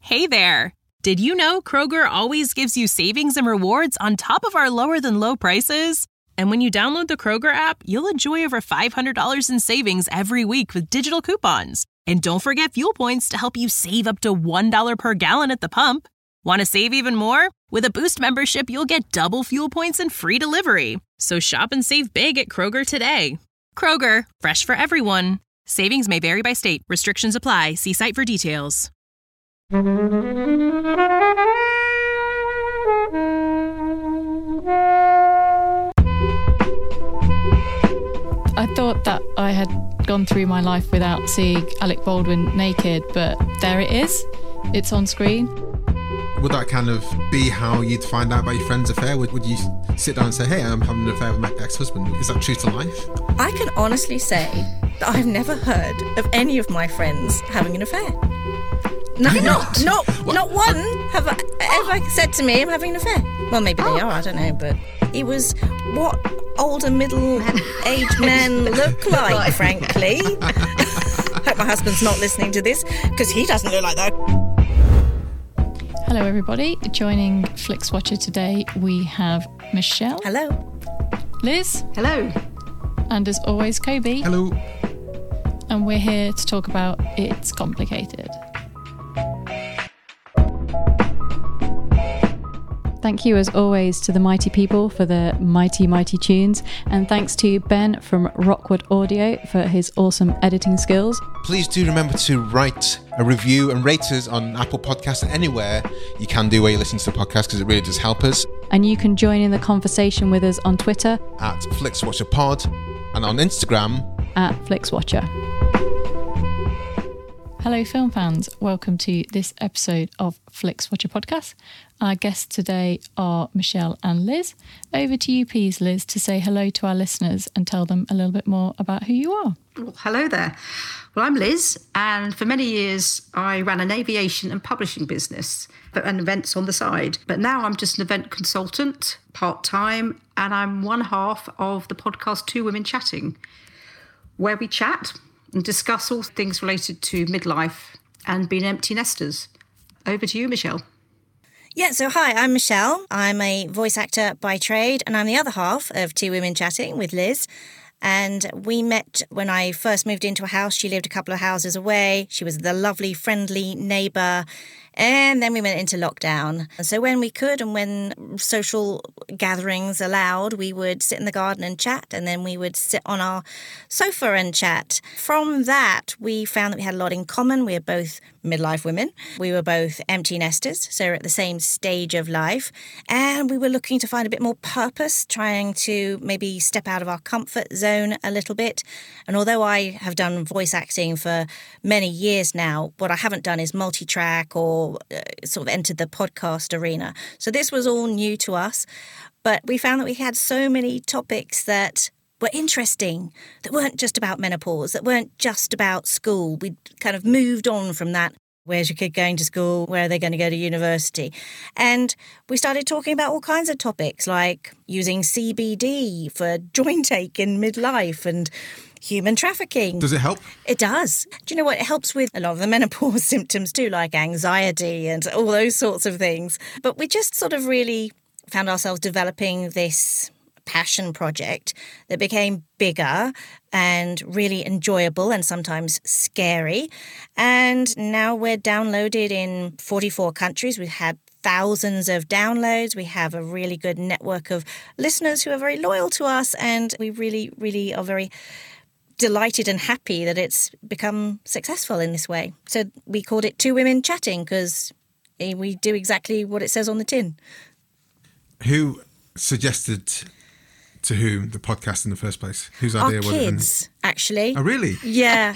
Hey there! Did you know Kroger always gives you savings and rewards on top of our lower-than-low prices? And when you download the Kroger app, you'll enjoy over $500 in savings every week with digital coupons. And don't forget fuel points to help you save up to $1 per gallon at the pump. Want to save even more? With a Boost membership, you'll get double fuel points and free delivery. So shop and save big at Kroger today. Kroger, fresh for everyone. Savings may vary by state. Restrictions apply. See site for details. I thought that I had gone through my life without seeing Alec Baldwin naked, but there it is. It's on screen. Would that kind of be how you'd find out about your friend's affair? Would you sit down and say, hey, I'm having an affair with my ex-husband? Is that true to life? I can honestly say that I've never heard of any of my friends having an affair. Not one have ever said to me, I'm having an affair. Well, maybe they are, I don't know, but it was what older middle-aged men look like, frankly. I hope my husband's not listening to this, because he doesn't look like that. Hello, everybody. Joining FlixWatcher today, we have Michelle. Hello. Liz. Hello. And as always, Kobe. Hello. And we're here to talk about It's Complicated. Thank you, as always, to the mighty people for the mighty, mighty tunes. And thanks to Ben from Rockwood Audio for his awesome editing skills. Please do remember to write a review and rate us on Apple Podcasts and anywhere you can do where you listen to the podcast, because it really does help us. And you can join in the conversation with us on Twitter at FlixWatcherPod and on Instagram at FlixWatcher. Hello, film fans. Welcome to this episode of FlixWatcher Podcast. Our guests today are Michelle and Liz. Over to you, please, Liz, to say hello to our listeners and tell them a little bit more about who you are. Well, hello there. Well, I'm Liz, and for many years I ran an aviation and publishing business and events on the side. But now I'm just an event consultant, part-time, and I'm one half of the podcast Two Women Chatting, where we chat and discuss all things related to midlife and being empty nesters. Over to you, Michelle. Yeah, so hi, I'm Michelle. I'm a voice actor by trade, and I'm the other half of Two Women Chatting with Liz. And we met when I first moved into a house. She lived a couple of houses away. She was the lovely, friendly neighbour. And then we went into lockdown. And so when we could and when social gatherings allowed, we would sit in the garden and chat, and then we would sit on our sofa and chat. From that, we found that we had a lot in common. We are both midlife women. We were both empty nesters, so we're at the same stage of life. And we were looking to find a bit more purpose, trying to maybe step out of our comfort zone a little bit. And although I have done voice acting for many years now, what I haven't done is multi-track or sort of entered the podcast arena. So this was all new to us. But we found that we had so many topics that were interesting, that weren't just about menopause, that weren't just about school. We'd kind of moved on from that. Where's your kid going to school? Where are they going to go to university? And we started talking about all kinds of topics like using CBD for joint ache in midlife and human trafficking. Does it help? It does. Do you know what? It helps with a lot of the menopause symptoms too, like anxiety and all those sorts of things. But we just sort of really found ourselves developing this passion project that became bigger and really enjoyable and sometimes scary. And now we're downloaded in 44 countries. We've had thousands of downloads. We have a really good network of listeners who are very loyal to us, and we really, really are very delighted and happy that it's become successful in this way. So we called it Two Women Chatting because we do exactly what it says on the tin. Who suggested to whom the podcast in the first place? Whose idea was it? Our kids, actually. Oh, really? Yeah.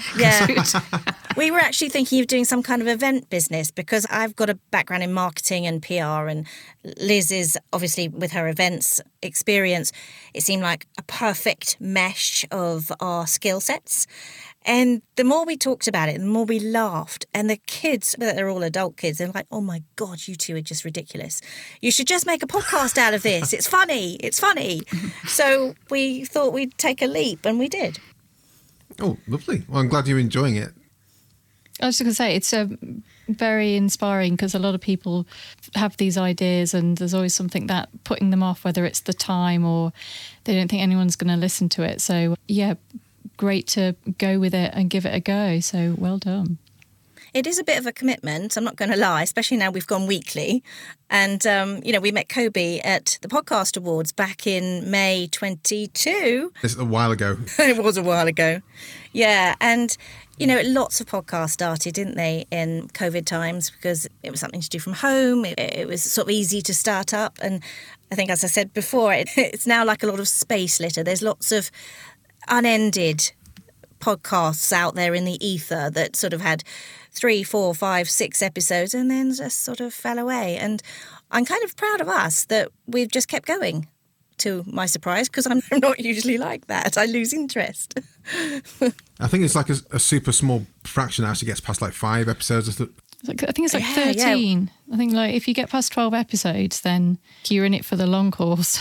We were actually thinking of doing some kind of event business because I've got a background in marketing and PR, and Liz is obviously, with her events experience, it seemed like a perfect mesh of our skill sets. And the more we talked about it, the more we laughed. And the kids, they're all adult kids, they're like, oh my God, you two are just ridiculous. You should just make a podcast out of this. It's funny. It's funny. So we thought we'd take a leap, and we did. Oh, lovely. Well, I'm glad you're enjoying it. I was just going to say, it's very inspiring because a lot of people have these ideas and there's always something that putting them off, whether it's the time or they don't think anyone's going to listen to it. So, yeah, great to go with it and give it a go. So well done. It is a bit of a commitment, I'm not going to lie, especially now we've gone weekly. And, we met Kobe at the Podcast Awards back in May 22. It's a while ago. It was a while ago. Yeah. And, lots of podcasts started, didn't they, in COVID times because it was something to do from home. It was sort of easy to start up. And I think, as I said before, it's now like a lot of space litter. There's lots of unended podcasts out there in the ether that sort of had 3, 4, 5, 6 episodes and then just sort of fell away. And I'm kind of proud of us that we've just kept going, to my surprise, because I'm not usually like that. I lose interest. I think it's like a super small fraction that actually gets past like 5 episodes. I think it's like 13. Yeah. I think like if you get past 12 episodes, then you're in it for the long course.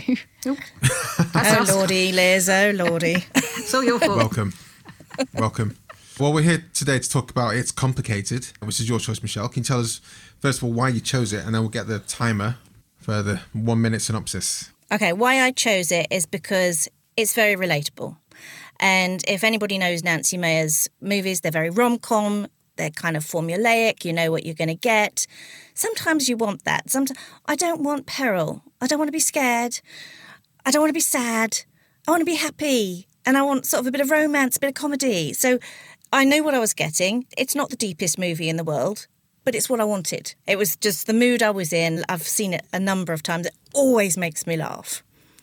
Oh, Lordy, Liz. Oh, Lordy. It's all your fault. Welcome. Well, we're here today to talk about It's Complicated, which is your choice, Michelle. Can you tell us, first of all, why you chose it? And then we'll get the timer for the 1-minute synopsis. Okay, why I chose it is because it's very relatable. And if anybody knows Nancy Meyer's movies, they're very rom-com. They're kind of formulaic. You know what you're going to get. Sometimes you want that. Sometimes I don't want peril. I don't want to be scared. I don't want to be sad. I want to be happy. And I want sort of a bit of romance, a bit of comedy. So I knew what I was getting. It's not the deepest movie in the world, but it's what I wanted. It was just the mood I was in. I've seen it a number of times. It always makes me laugh.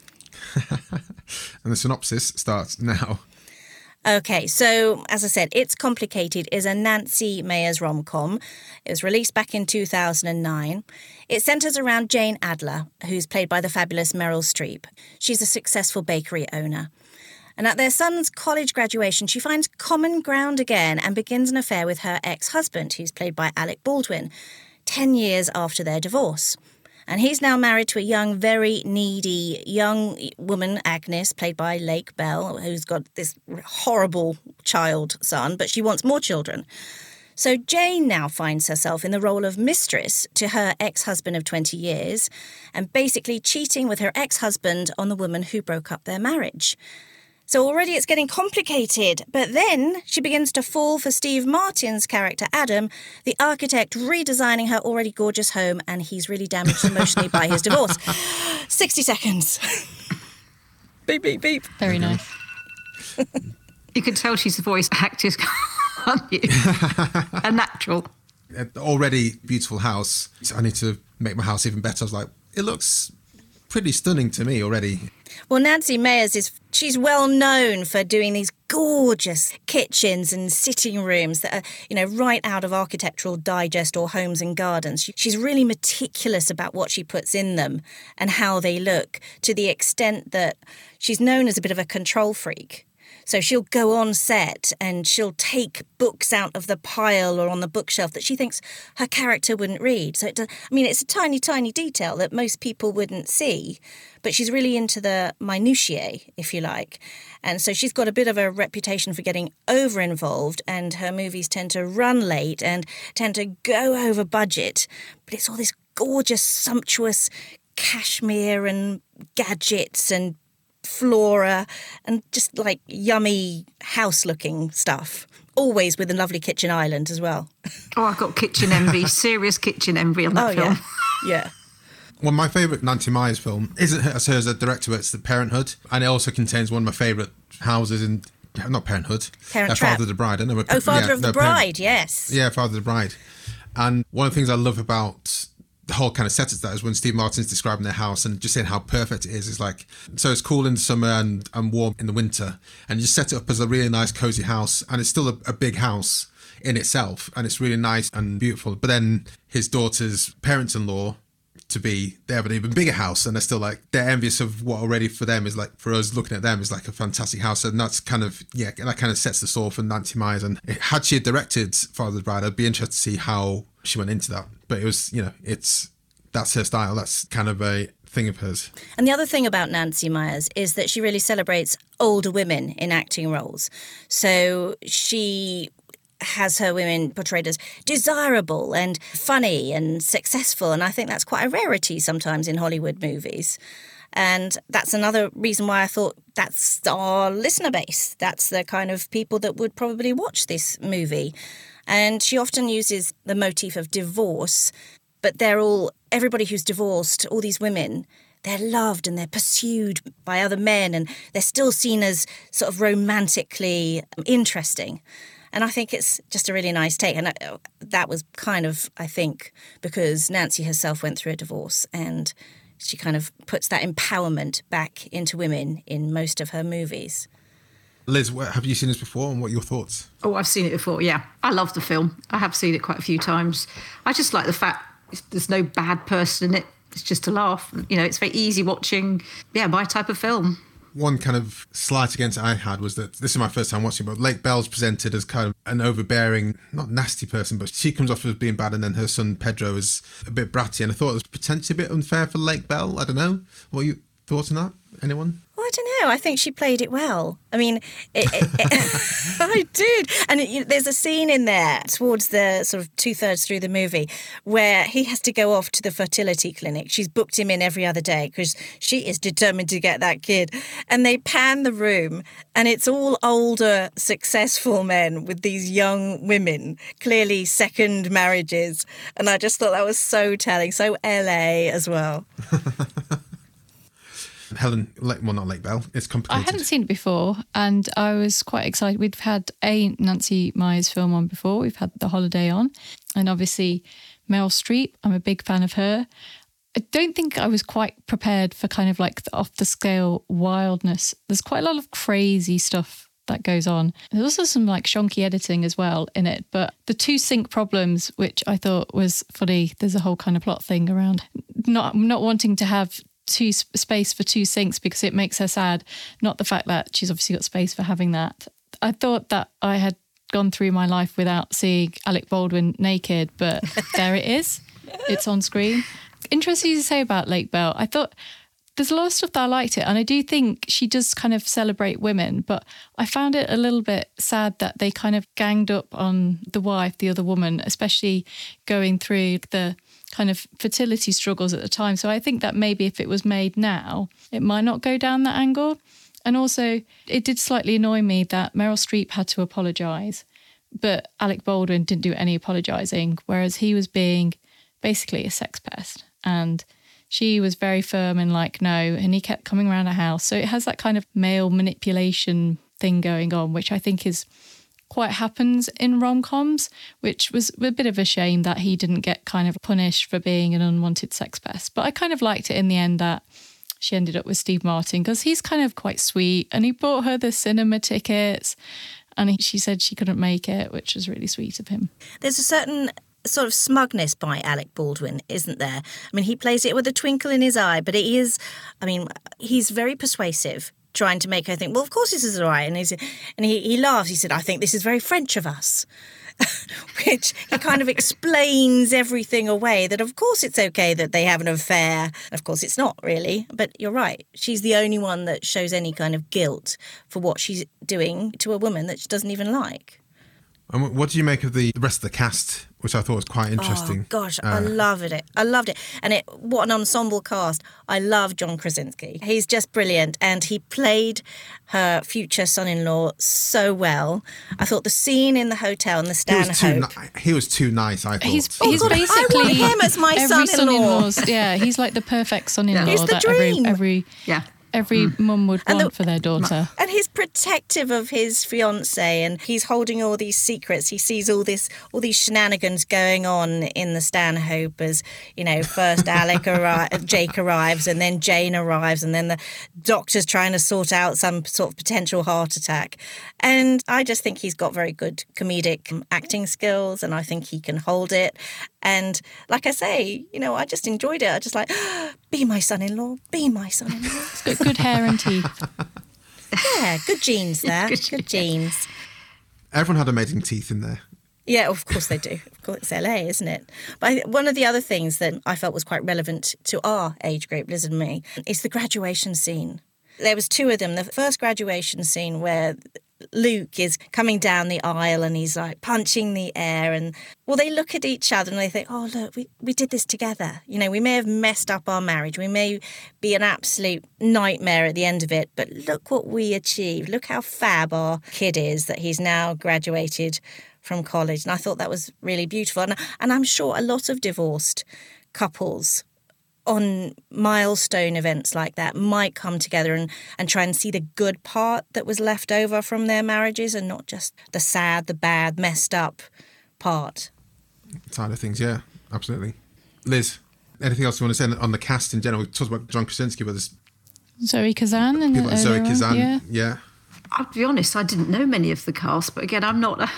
And the synopsis starts now. Okay, so as I said, It's Complicated is a Nancy Meyers rom-com. It was released back in 2009. It centres around Jane Adler, who's played by the fabulous Meryl Streep. She's a successful bakery owner. And at their son's college graduation, she finds common ground again and begins an affair with her ex-husband, who's played by Alec Baldwin, 10 years after their divorce. And he's now married to a young, very needy young woman, Agnes, played by Lake Bell, who's got this horrible child son, but she wants more children. So Jane now finds herself in the role of mistress to her ex-husband of 20 years and basically cheating with her ex-husband on the woman who broke up their marriage. So already it's getting complicated, but then she begins to fall for Steve Martin's character, Adam, the architect redesigning her already gorgeous home, and he's really damaged emotionally by his divorce. 60 seconds. Beep, beep, beep. Very nice. You can tell she's a voice actress, can't you? A natural. Already beautiful house. I need to make my house even better. I was like, it looks pretty stunning to me already. Well, Nancy Meyers she's well known for doing these gorgeous kitchens and sitting rooms that are, right out of Architectural Digest or Homes and Gardens. She's really meticulous about what she puts in them and how they look, to the extent that she's known as a bit of a control freak. So she'll go on set and she'll take books out of the pile or on the bookshelf that she thinks her character wouldn't read. So it's a tiny, tiny detail that most people wouldn't see, but she's really into the minutiae, if you like. And so she's got a bit of a reputation for getting over-involved, and her movies tend to run late and tend to go over budget. But it's all this gorgeous, sumptuous cashmere and gadgets and flora and just like yummy house looking stuff, always with a lovely kitchen island as well. Oh, I've got kitchen envy, serious kitchen envy on that film. Yeah. Well, my favourite Nancy Meyers film isn't her as a director, but it's The Parenthood, and it also contains one of my favourite houses in, not Parenthood, Parent Trap. Father of the Bride. I know, Father of the Bride, yes. Yeah, Father of the Bride. And one of the things I love about the whole kind of set of that is when Steve Martin's describing their house and just saying how perfect it is like, so it's cool in the summer and warm in the winter, and you just set it up as a really nice cozy house, and it's still a big house in itself, and it's really nice and beautiful. But then his daughter's parents-in-law they have an even bigger house, and they're still like, they're envious of what already for them is like, for us looking at them is like a fantastic house. And that's kind of, that kind of sets the stall for Nancy Meyers. And had she directed Father of the Bride, I'd be interested to see how she went into that. But it was, that's her style. That's kind of a thing of hers. And the other thing about Nancy Meyers is that she really celebrates older women in acting roles. So she has her women portrayed as desirable and funny and successful. And I think that's quite a rarity sometimes in Hollywood movies. And that's another reason why I thought that's our listener base. That's the kind of people that would probably watch this movie. And she often uses the motif of divorce, but everybody who's divorced, all these women, they're loved and they're pursued by other men and they're still seen as sort of romantically interesting. And I think it's just a really nice take. And that was kind of, I think, because Nancy herself went through a divorce and she kind of puts that empowerment back into women in most of her movies. Liz, have you seen this before and what are your thoughts? Oh, I've seen it before, yeah. I love the film. I have seen it quite a few times. I just like the fact there's no bad person in it. It's just a laugh. It's very easy watching. Yeah, my type of film. One kind of slight against I had was that this is my first time watching, but Lake Belle's presented as kind of an overbearing, not nasty person, but she comes off as being bad, and then her son Pedro is a bit bratty. And I thought it was potentially a bit unfair for Lake Belle. I don't know. What are your thoughts on that? Anyone? Well, I don't know. I think she played it well. I mean, I did. And there's a scene in there towards the sort of 2/3 through the movie where he has to go off to the fertility clinic. She's booked him in every other day because she is determined to get that kid. And they pan the room and it's all older, successful men with these young women, clearly second marriages. And I just thought that was so telling, so LA as well. Helen, not Lake Belle. It's complicated. I hadn't seen it before and I was quite excited. We've had a Nancy Meyers film on before. We've had The Holiday on. And obviously Meryl Streep, I'm a big fan of her. I don't think I was quite prepared for kind of like the off-the-scale wildness. There's quite a lot of crazy stuff that goes on. There's also some like shonky editing as well in it. But the two sync problems, which I thought was funny, there's a whole kind of plot thing around not wanting to have space for two sinks because it makes her sad, not the fact that she's obviously got space for having that. I thought that I had gone through my life without seeing Alec Baldwin naked, but there it is. It's on screen. Interesting to say about Lake Belle. I thought there's a lot of stuff that I liked it, and I do think she does kind of celebrate women, but I found it a little bit sad that they kind of ganged up on the wife, the other woman, especially going through the kind of fertility struggles at the time. So I think that maybe if it was made now, it might not go down that angle. And also, it did slightly annoy me that Meryl Streep had to apologise, but Alec Baldwin didn't do any apologising, whereas he was being basically a sex pest. And she was very firm and like, no, and he kept coming around her house. So it has that kind of male manipulation thing going on, which I think is quite happens in rom-coms, which was a bit of a shame that he didn't get kind of punished for being an unwanted sex pest. But I kind of liked it in the end that she ended up with Steve Martin because he's kind of quite sweet and he bought her the cinema tickets and she said she couldn't make it, which was really sweet of him. There's a certain sort of smugness by Alec Baldwin, isn't there? I mean, he plays it with a twinkle in his eye, but he's very persuasive, trying to make her think, well, of course this is all right. And he laughs. He said, I think this is very French of us, which he kind of explains everything away, that of course it's okay that they have an affair. Of course it's not really, but you're right. She's the only one that shows any kind of guilt for what she's doing to a woman that she doesn't even like. And what do you make of the rest of the cast, which I thought was quite interesting? Oh, gosh, I loved it. I loved it. And what an ensemble cast. I love John Krasinski. He's just brilliant. And he played her future son-in-law so well. I thought the scene in the hotel in the Stanhope... He was too nice, I thought. He's basically... I want him as my son-in-law. Yeah, he's like the perfect son-in-law. He's the dream. Every mum would want for their daughter. And he's protective of his fiancée and he's holding all these secrets. He sees all these shenanigans going on in the Stanhope as, first Jake arrives and then Jane arrives and then the doctor's trying to sort out some sort of potential heart attack. And I just think he's got very good comedic acting skills and I think he can hold it. And like I say, I just enjoyed it. I just like, be my son-in-law, be my son-in-law. It's got good hair and teeth. Yeah, good genes there. Good genes. Everyone had amazing teeth in there. Yeah, of course they do. Of course, it's LA, isn't it? But one of the other things that I felt was quite relevant to our age group, Liz and me, is the graduation scene. There was two of them. The first graduation scene where Luke is coming down the aisle and he's like punching the air, and well, they look at each other and they think, oh, look, we did this together. You know, we may have messed up our marriage. We may be an absolute nightmare at the end of it, but look what we achieved. Look how fab our kid is, that he's now graduated from college. And I thought that was really beautiful. And I'm sure a lot of divorced couples on milestone events like that might come together and try and see the good part that was left over from their marriages, and not just the sad, the bad, messed up part. Side of things, yeah, absolutely. Liz, anything else you want to say on the cast in general? We talked about John Krasinski, but there's Zoe Kazan. people like Zoe Kazan. Yeah. I'll be honest, I didn't know many of the cast, but again, I'm not.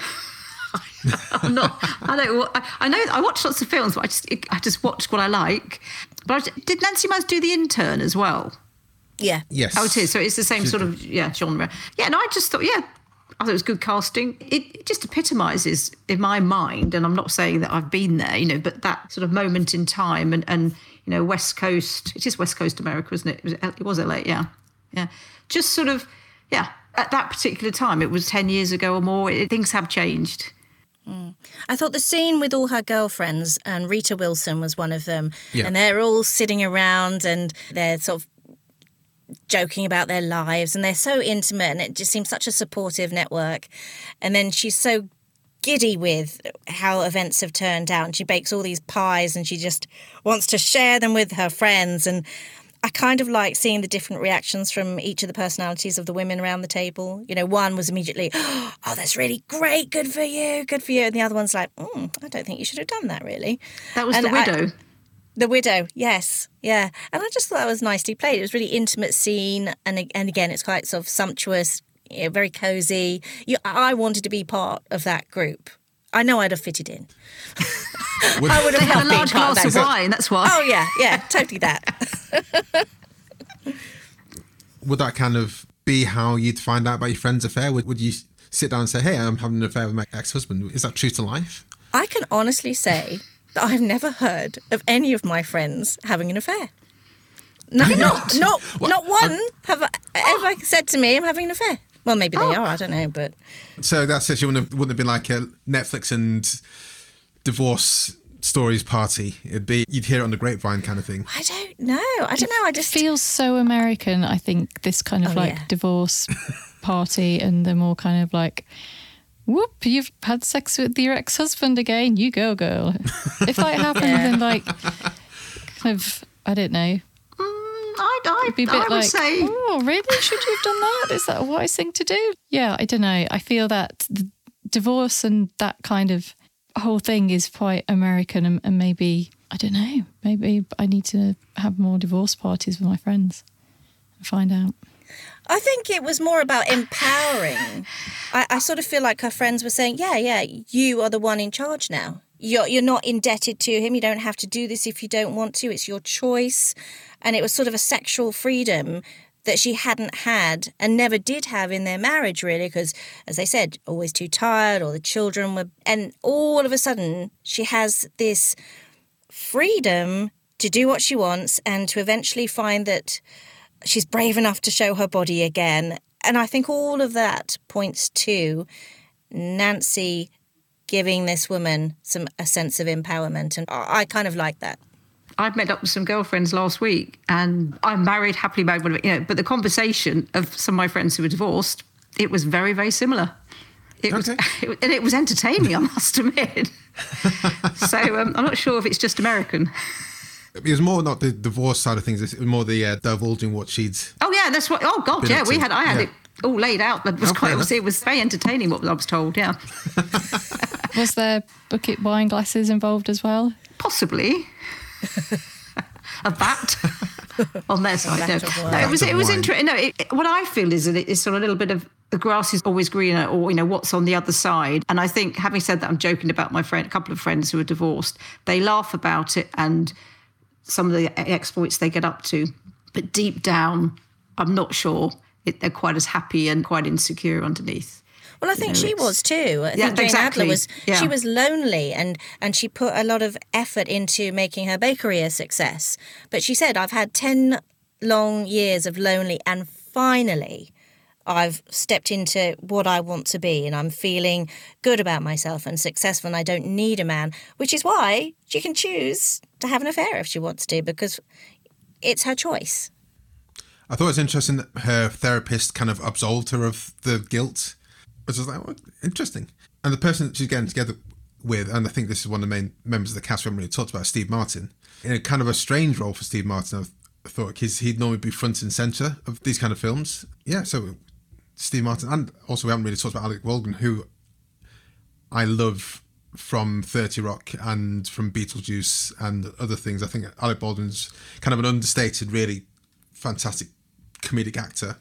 I watch lots of films, but I just watch what I like. But did Nancy Myers do The Intern as well? Yeah. Yes. Oh, it is. So it's the same sort of genre. Yeah, and I just thought, I thought it was good casting. It just epitomises in my mind, and I'm not saying that I've been there, you know, but that sort of moment in time and you know, West Coast. It is West Coast America, isn't it? It was LA. Yeah. Just sort of at that particular time, it was 10 years ago or more. Things have changed. I thought the scene with all her girlfriends, and Rita Wilson was one of them, Yeah. and they're all sitting around and they're sort of joking about their lives, and they're so intimate, and it just seems such a supportive network. And then she's so giddy with how events have turned out, and she bakes all these pies and she just wants to share them with her friends. And I kind of like seeing the different reactions from each of the personalities of the women around the table. You know, one was immediately, oh, that's really great, good for you. And the other one's like, I don't think you should have done that, really. That was the widow. The widow, yes, yeah. And I just thought that was nicely played. It was a really intimate scene, and again, it's quite sort of sumptuous, you know, very cosy. I wanted to be part of that group. I know I'd have fitted in. I would have They had a not been large part glass of that. wine, that's why. Oh, yeah, totally that. Would that kind of be how you'd find out about your friend's affair? Would you sit down and say, hey, I'm having an affair with my ex-husband? Is that true to life? I can honestly say that I've never heard of any of my friends having an affair. No, not one have ever said to me, I'm having an affair. Well, maybe they are, I don't know, but... So that's it. You wouldn't have been like a Netflix and divorce stories party. It'd be, you'd hear it on the grapevine kind of thing. I don't know. I just... feels so American, I think, this kind of divorce party, and the more kind of like, whoop, you've had sex with your ex-husband again, you go, girl. If that happened, then like, kind of, I don't know. It'd be a bit I would like, say... oh, really? Should you have done that? Is that a wise thing to do? Yeah, I don't know. I feel that the divorce and that kind of whole thing is quite American, and maybe, I don't know, maybe I need to have more divorce parties with my friends and find out. I think it was more about empowering. I sort of feel like her friends were saying, yeah, you are the one in charge now. You're not indebted to him. You don't have to do this if you don't want to. It's your choice. And it was sort of a sexual freedom that she hadn't had and never did have in their marriage, really, because, as they said, always too tired, or the children were... And all of a sudden, she has this freedom to do what she wants and to eventually find that she's brave enough to show her body again. And I think all of that points to Nancy giving this woman a sense of empowerment. And I kind of like that. I've met up with some girlfriends last week, and I'm married, happily married, whatever, you know, but the conversation of some of my friends who were divorced, it was very, very similar. It was entertaining, I must admit. So I'm not sure if it's just American. It was more not the divorce side of things, it's more the divulging what she'd... Oh, yeah, that's what... Oh, God, yeah, I had it all laid out. It was very entertaining what I was told, yeah. Was there bucket wine glasses involved as well? Possibly. A bat on their side. No, it was interesting. No, what I feel is that it's sort of a little bit of the grass is always greener, or, you know, what's on the other side. And I think, having said that, I'm joking about my friend, a couple of friends who are divorced. They laugh about it and some of the exploits they get up to. But deep down, I'm not sure they're quite as happy and quite insecure underneath. Well, I think she was too. I think Jane Adler was. Yeah. She was lonely, and she put a lot of effort into making her bakery a success. But she said, "I've had 10 long years of lonely, and finally, I've stepped into what I want to be and I'm feeling good about myself and successful and I don't need a man, which is why she can choose to have an affair if she wants to, because it's her choice. I thought it was interesting that her therapist kind of absolved her of the guilt, which was like, oh, interesting. And the person that she's getting together with, and I think this is one of the main members of the cast we haven't really talked about, Steve Martin, in a kind of a strange role for Steve Martin. I thought he'd normally be front and centre of these kind of films. Yeah, so Steve Martin, and also we haven't really talked about Alec Baldwin, who I love from 30 Rock and from Beetlejuice and other things. I think Alec Baldwin's kind of an understated, really fantastic comedic actor.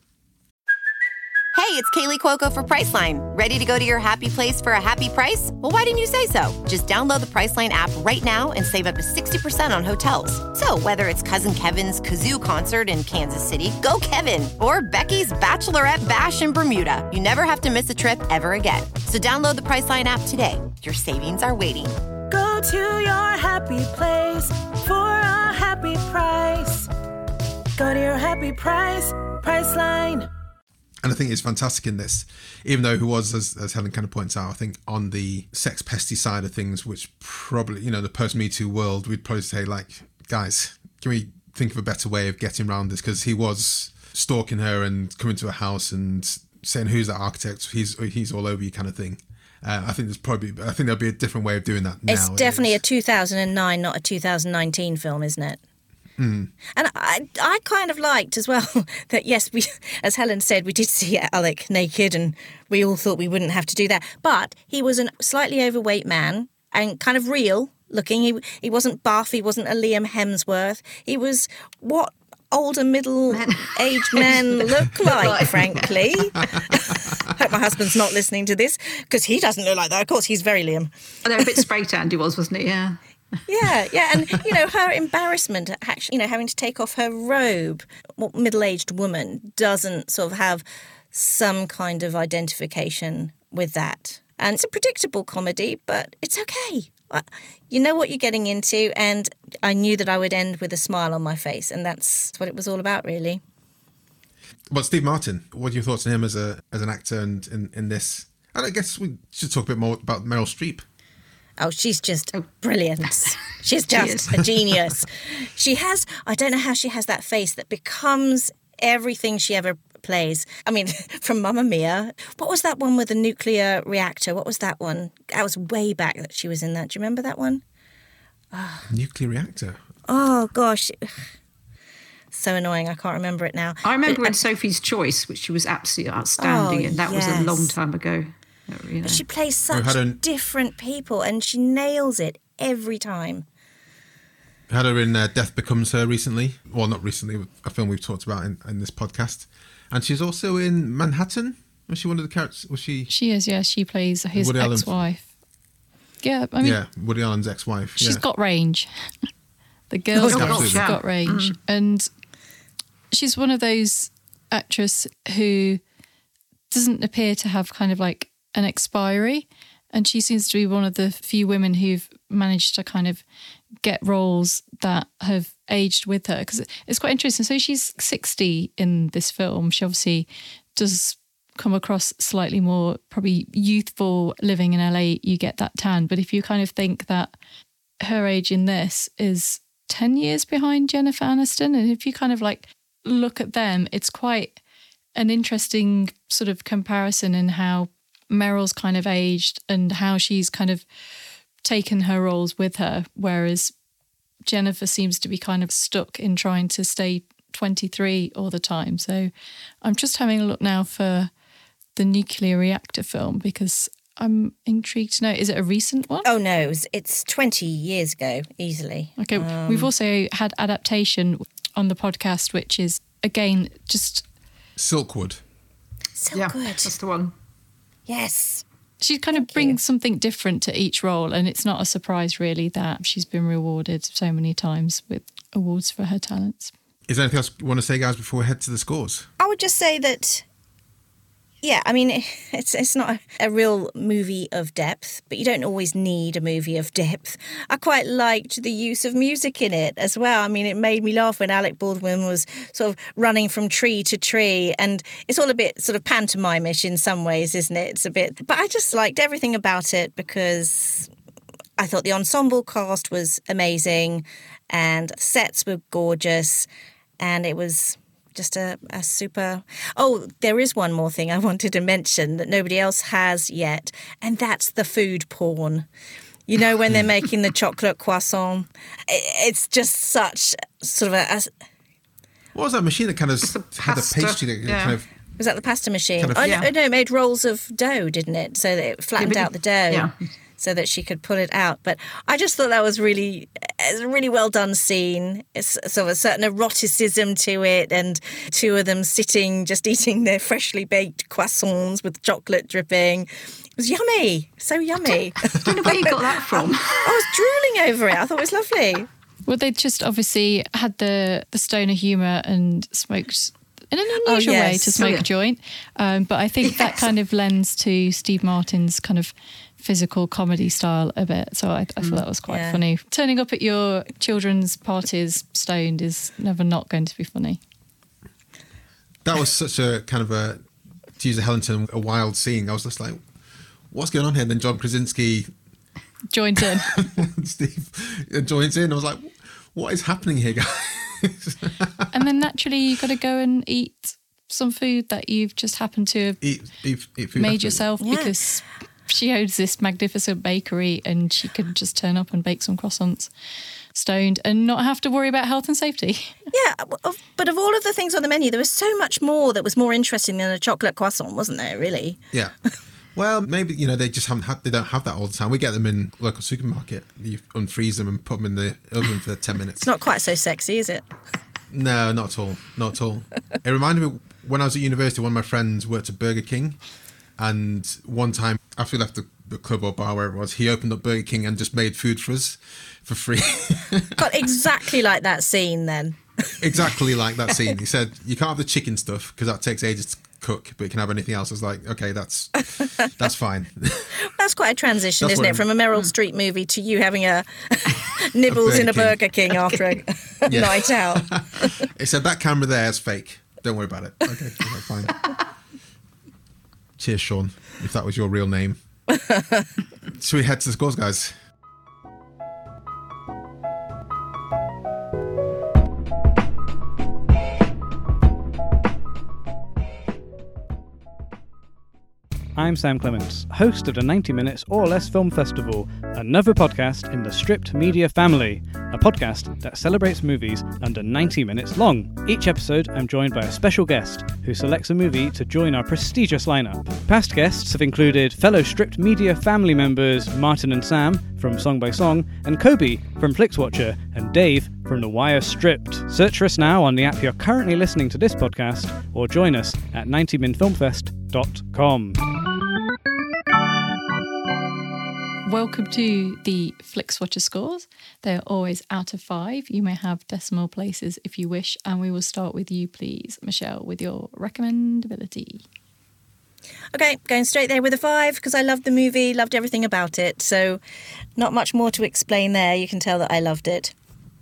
Hey, it's Kaylee Cuoco for Priceline. Ready to go to your happy place for a happy price? Well, why didn't you say so? Just download the Priceline app right now and save up to 60% on hotels. So whether it's Cousin Kevin's Kazoo Concert in Kansas City, go Kevin, or Becky's Bachelorette Bash in Bermuda, you never have to miss a trip ever again. So download the Priceline app today. Your savings are waiting. Go to your happy place for a happy price. Go to your happy price, Priceline. And I think it's fantastic in this, even though he was, as Helen kind of points out, I think on the sex pesty side of things, which probably, the post-Me Too world, we'd probably say, like, guys, can we think of a better way of getting around this? Because he was stalking her and coming to her house and saying, who's that architect? He's all over you kind of thing. I think there'll be a different way of doing that now. It's definitely a 2009, not a 2019 film, isn't it? Mm. And I kind of liked as well that, yes, we, as Helen said, we did see Alec naked and we all thought we wouldn't have to do that. But he was a slightly overweight man and kind of real looking. He wasn't buff. He wasn't a Liam Hemsworth. He was what older middle-aged men look like, frankly. Hope my husband's not listening to this because he doesn't look like that. Of course, he's very Liam. I know, a bit spray-tanned he was, wasn't he? Yeah. Yeah, and, her embarrassment at actually, having to take off her robe. What middle-aged woman doesn't sort of have some kind of identification with that? And it's a predictable comedy, but it's okay. You know what you're getting into, and I knew that I would end with a smile on my face, and that's what it was all about, really. Well, Steve Martin, what are your thoughts on him as an actor and in this? And I guess we should talk a bit more about Meryl Streep. Oh, she's just brilliant. She's just a genius. She has, I don't know how she has that face that becomes everything she ever plays. I mean, from Mamma Mia. What was that one with the nuclear reactor? What was that one? That was way back that she was in that. Do you remember that one? Oh. Nuclear reactor? Oh, gosh. So annoying. I can't remember it now. I remember in Sophie's Choice, which she was absolutely outstanding in. That was a long time ago. But she plays such different people and she nails it every time. Had her in Death Becomes Her recently. Well, not recently, a film we've talked about in this podcast. And she's also in Manhattan. Was she one of the characters? Was she? She is, yeah. She plays his ex-wife. Yeah, I mean... Yeah, Woody Allen's ex-wife. She's got range. The girl's got range. Mm. And she's one of those actresses who doesn't appear to have kind of like an expiry, and she seems to be one of the few women who've managed to kind of get roles that have aged with her, because it's quite interesting. So she's 60 in this film. She obviously does come across slightly more probably youthful. Living in LA, you get that tan, but if you kind of think that her age in this is 10 years behind Jennifer Aniston, and if you kind of like look at them, it's quite an interesting sort of comparison in how Meryl's kind of aged and how she's kind of taken her roles with her, whereas Jennifer seems to be kind of stuck in trying to stay 23 all the time. So I'm just having a look now for the nuclear reactor film because I'm intrigued to know, is it a recent one? Oh no, it's 20 years ago, easily. Okay, we've also had adaptation on the podcast, which is, again, just... Silkwood. Yeah, that's the one. Yes. She kind of brings something different to each role, and it's not a surprise really that she's been rewarded so many times with awards for her talents. Is there anything else you want to say, guys, before we head to the scores? I would just say that Yeah, I mean, it's not a real movie of depth, but you don't always need a movie of depth. I quite liked the use of music in it as well. I mean, it made me laugh when Alec Baldwin was sort of running from tree to tree, and it's all a bit sort of pantomime-ish in some ways, isn't it? It's a bit, but I just liked everything about it because I thought the ensemble cast was amazing and sets were gorgeous, and it was just a super... Oh, there is one more thing I wanted to mention that nobody else has yet, and that's the food porn. You know, when they're making the chocolate croissant, it's just such sort of a... What was that machine that kind of had the pastry that kind of... Was that the pasta machine? Kind of, no, it made rolls of dough, didn't it? So that it flattened out the dough. So that she could pull it out. But I just thought that was a really well done scene. It's sort of a certain eroticism to it, and two of them sitting just eating their freshly baked croissants with chocolate dripping. It was yummy, so yummy. I don't know where you got that from. I was drooling over it. I thought it was lovely. Well, they just obviously had the stoner humour and smoked in an unusual way to smoke a joint. But I think that kind of lends to Steve Martin's kind of physical comedy style a bit. So I thought that was quite funny. Turning up at your children's parties stoned is never not going to be funny. That was such a kind of a, to use a Helen term, a wild scene. I was just like, what's going on here? And then John Krasinski joined in. Steve joins in. I was like, what is happening here, guys? And then naturally you got to go and eat some food that you've just happened to have eat food made yourself because she owns this magnificent bakery and she could just turn up and bake some croissants stoned and not have to worry about health and safety. Yeah, but of all of the things on the menu, there was so much more that was more interesting than a chocolate croissant, wasn't there, really? Yeah. Well, maybe, they just they don't have that all the time. We get them in local supermarket. You unfreeze them and put them in the oven for 10 minutes. It's not quite so sexy, is it? No, not at all. Not at all. It reminded me, when I was at university, one of my friends worked at Burger King. And one time, after we left the club or bar, wherever it was, he opened up Burger King and just made food for us for free. Got exactly like that scene then. Exactly like that scene. He said, you can't have the chicken stuff because that takes ages to cook, but you can have anything else. I was like, okay, that's fine. That's quite a transition, isn't it? From a Meryl Streep movie to you having a nibbles in a Burger King after a night out. He said, that camera there is fake. Don't worry about it. Okay, fine. Cheers, Sean, if that was your real name. Should we head to the scores, guys? I'm Sam Clements, host of the 90 Minutes or Less Film Festival, another podcast in the Stripped Media family, a podcast that celebrates movies under 90 minutes long. Each episode, I'm joined by a special guest who selects a movie to join our prestigious lineup. Past guests have included fellow Stripped Media family members Martin and Sam from Song by Song, and Kobe from FlixWatcher, and Dave from The Wire Stripped. Search for us now on the app you're currently listening to this podcast, or join us at 90minfilmfest.com. Welcome to the FlixWatcher scores. They're always out of 5. You may have decimal places if you wish, and we will start with you, please, Michelle, with your recommendability. Okay, going straight there with a 5 because I loved the movie, loved everything about it. So not much more to explain there. You can tell that I loved it.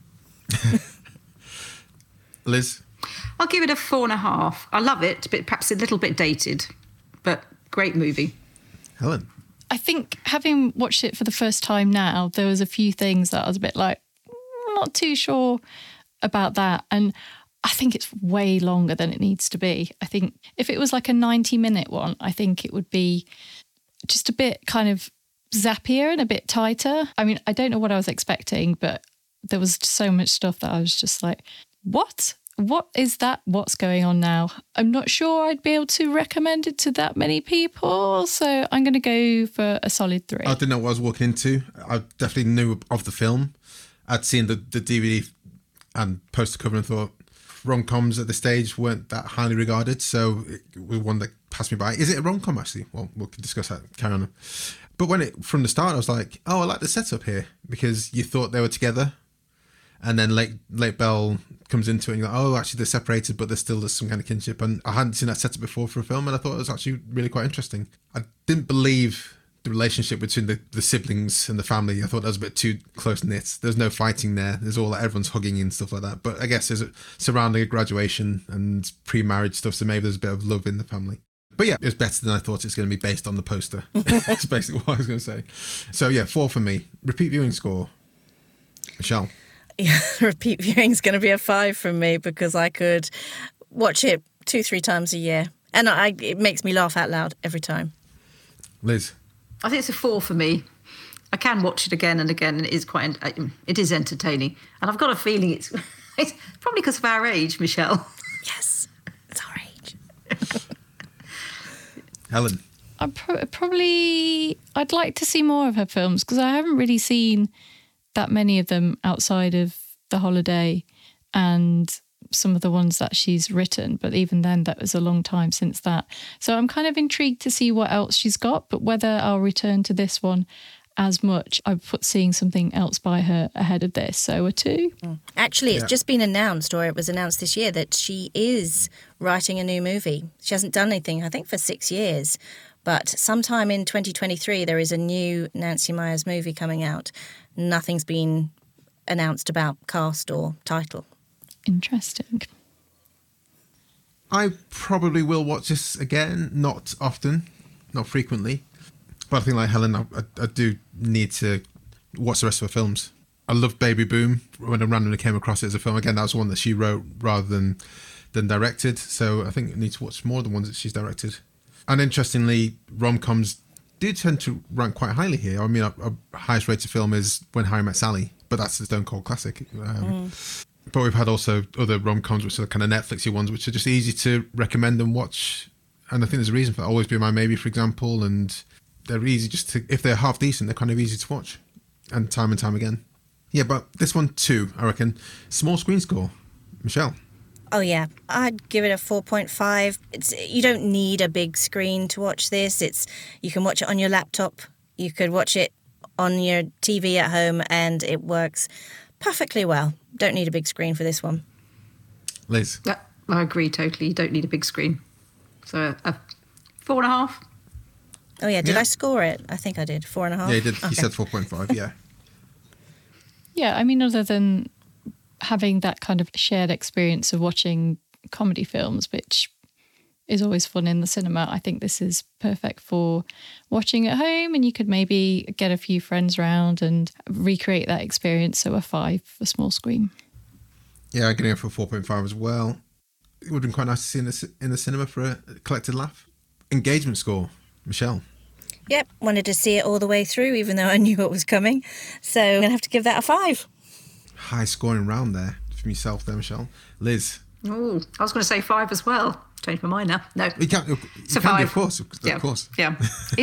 Liz? I'll give it a 4.5. I love it, but perhaps a little bit dated, but great movie. Helen? I think having watched it for the first time now, there was a few things that I was a bit like, not too sure about that. And I think it's way longer than it needs to be. I think if it was like a 90-minute one, I think it would be just a bit kind of zappier and a bit tighter. I mean, I don't know what I was expecting, but there was so much stuff that I was just like, what? What is that? What's going on now? I'm not sure I'd be able to recommend it to that many people. So I'm going to go for a solid 3. I didn't know what I was walking into. I definitely knew of the film. I'd seen the DVD and poster cover and thought rom-coms at the stage weren't that highly regarded. So it was one that passed me by. Is it a rom-com actually? Well, we'll discuss that. Carry on. But from the start, I was like, oh, I like the setup here because you thought they were together. And then late Belle comes into it and you're like, oh, actually they're separated, but there's still some kind of kinship. And I hadn't seen that set up before for a film, and I thought it was actually really quite interesting. I didn't believe the relationship between the siblings and the family. I thought that was a bit too close-knit. There's no fighting there. There's everyone's hugging and stuff like that. But I guess there's surrounding a graduation and pre-marriage stuff, so maybe there's a bit of love in the family. But yeah, it was better than I thought it's going to be based on the poster. That's basically what I was going to say. So yeah, 4 for me. Repeat viewing score. Michelle. Yeah, repeat viewing is going to be a 5 from me because I could watch it 2-3 times a year. And it makes me laugh out loud every time. Liz. I think it's a 4 for me. I can watch it again and again, and it is entertaining. And I've got a feeling it's probably because of our age, Michelle. Yes, it's our age. Helen. I'd like to see more of her films because I haven't really seen that many of them outside of The Holiday and some of the ones that she's written, but even then that was a long time since that. So I'm kind of intrigued to see what else she's got, but whether I'll return to this one as much, I put seeing something else by her ahead of this, so a 2. Actually, it's just been announced, or it was announced this year, that she is writing a new movie. She hasn't done anything, I think, for 6 years. But sometime in 2023, there is a new Nancy Meyers movie coming out. Nothing's been announced about cast or title. Interesting. I probably will watch this again, not often, not frequently. But I think like Helen, I do need to watch the rest of her films. I love Baby Boom when I randomly came across it as a film. Again, that was one that she wrote rather than directed. So I think I need to watch more of the ones that she's directed. And interestingly, rom-coms do tend to rank quite highly here. I mean, our highest rated film is When Harry Met Sally, but that's a Stone Cold classic. But we've had also other rom-coms, which are kind of Netflixy ones, which are just easy to recommend and watch. And I think there's a reason for that. Always Be My Maybe, for example, and they're easy just to, if they're half decent, they're kind of easy to watch. And time again. Yeah, but this one too, I reckon. Small screen score. Michelle. Oh, yeah. I'd give it a 4.5. You don't need a big screen to watch this. You can watch it on your laptop. You could watch it on your TV at home, and it works perfectly well. Don't need a big screen for this one. Liz? Yeah, I agree totally. You don't need a big screen. So a 4.5. Oh, yeah. Did I score it? I think I did. 4.5. Yeah, you did. Okay. You said 4.5, yeah. Yeah, I mean, other than having that kind of shared experience of watching comedy films, which is always fun in the cinema, I think this is perfect for watching at home, and you could maybe get a few friends round and recreate that experience. So a 5 for small screen. Yeah, I'm getting it for 4.5 as well. It would have been quite nice to see in the cinema for a collected laugh. Engagement score, Michelle. Yep, wanted to see it all the way through, even though I knew what was coming. So I'm going to have to give that a 5. High scoring round there from yourself there, Michelle. Liz. Oh, I was going to say 5 as well. Changed my mind now. No, You can a be, 5. of course. Yeah, Of course. yeah.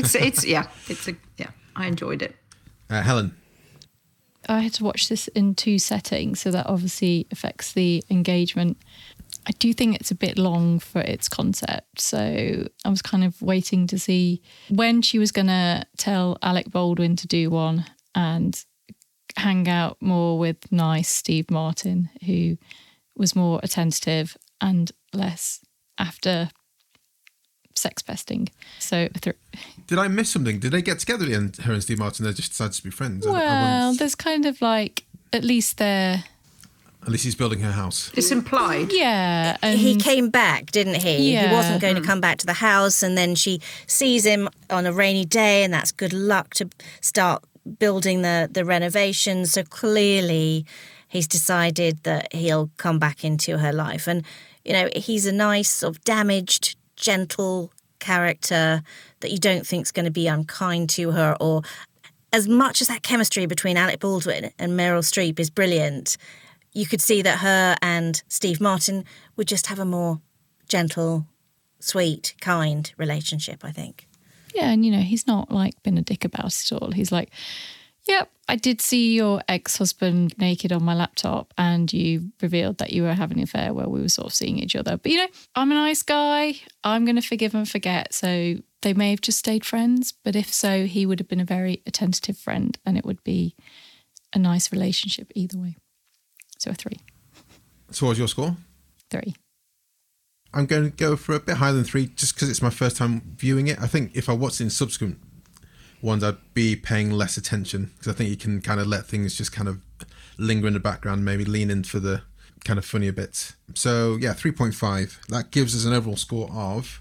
I enjoyed it. Helen. I had to watch this in 2 settings, so that obviously affects the engagement. I do think it's a bit long for its concept, so I was kind of waiting to see when she was going to tell Alec Baldwin to do one and hang out more with nice Steve Martin, who was more attentive and less after sex pesting. So Did I miss something? Did they get together at the end, her and Steve Martin? They just decided to be friends? Well, there's kind of like, at least they're... At least he's building her house. It's implied. Yeah. And He came back, didn't he? Yeah. He wasn't going to come back to the house, and then she sees him on a rainy day, and that's good luck to start building the renovations. So clearly he's decided that he'll come back into her life. And, you know, he's a nice, sort of damaged, gentle character that you don't think is going to be unkind to her. Or as much as that chemistry between Alec Baldwin and Meryl Streep is brilliant, you could see that her and Steve Martin would just have a more gentle, sweet, kind relationship, I think. Yeah, and, you know, he's not, like, been a dick about it all. He's like, yep, I did see your ex-husband naked on my laptop and you revealed that you were having an affair where we were sort of seeing each other. But, you know, I'm a nice guy. I'm going to forgive and forget. So they may have just stayed friends, but if so, he would have been a very attentive friend and it would be a nice relationship either way. So a 3. So what's your score? 3. I'm going to go for a bit higher than 3 just because it's my first time viewing it. I think if I watched it in subsequent ones, I'd be paying less attention because I think you can kind of let things just kind of linger in the background, maybe lean in for the kind of funnier bits. So yeah, 3.5. That gives us an overall score of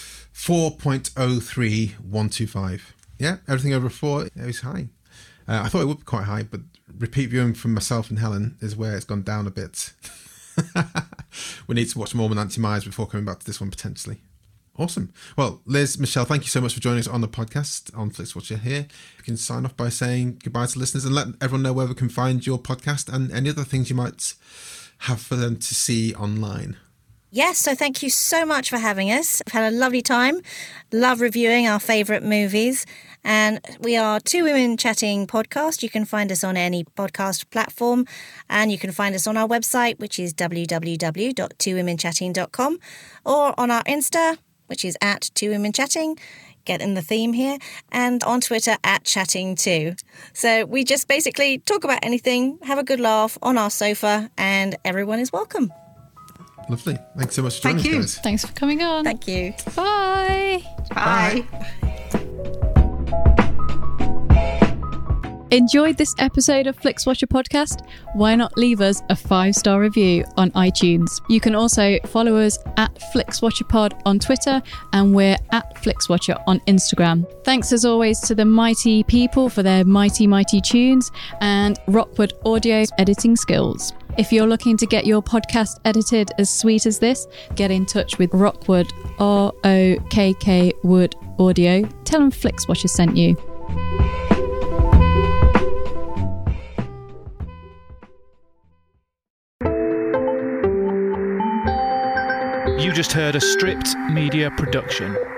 4.03125. Yeah, everything over 4 is high. I thought it would be quite high, but repeat viewing from myself and Helen is where it's gone down a bit. We need to watch more than Nancy Myers before coming back to this one potentially. Awesome. Well, Liz, Michelle, thank you so much for joining us on the podcast on FlixWatcher here. You can sign off by saying goodbye to listeners and let everyone know where we can find your podcast and any other things you might have for them to see online. Yes, so thank you so much for having us. I've had a lovely time. Love reviewing our favourite movies. And we are Two Women Chatting podcast. You can find us on any podcast platform, and you can find us on our website, which is www.twowomenchatting.com, or on our Insta, which is @2womenchatting. Get in the theme here, and on Twitter @chatting2. So we just basically talk about anything, have a good laugh on our sofa, and everyone is welcome. Lovely. Thanks so much for joining us, guys. Thanks for coming on. Thank you. Bye. Bye. Enjoyed this episode of FlixWatcher podcast? Why not leave us a 5-star review on iTunes? You can also follow us @FlixWatcherPod on Twitter, and we're @FlixWatcher on Instagram. Thanks as always to the mighty people for their mighty, mighty tunes and Rockwood Audio editing skills. If you're looking to get your podcast edited as sweet as this, get in touch with Rockwood, ROKK Wood Audio. Tell them FlixWatcher sent you. You just heard a Stripped Media production.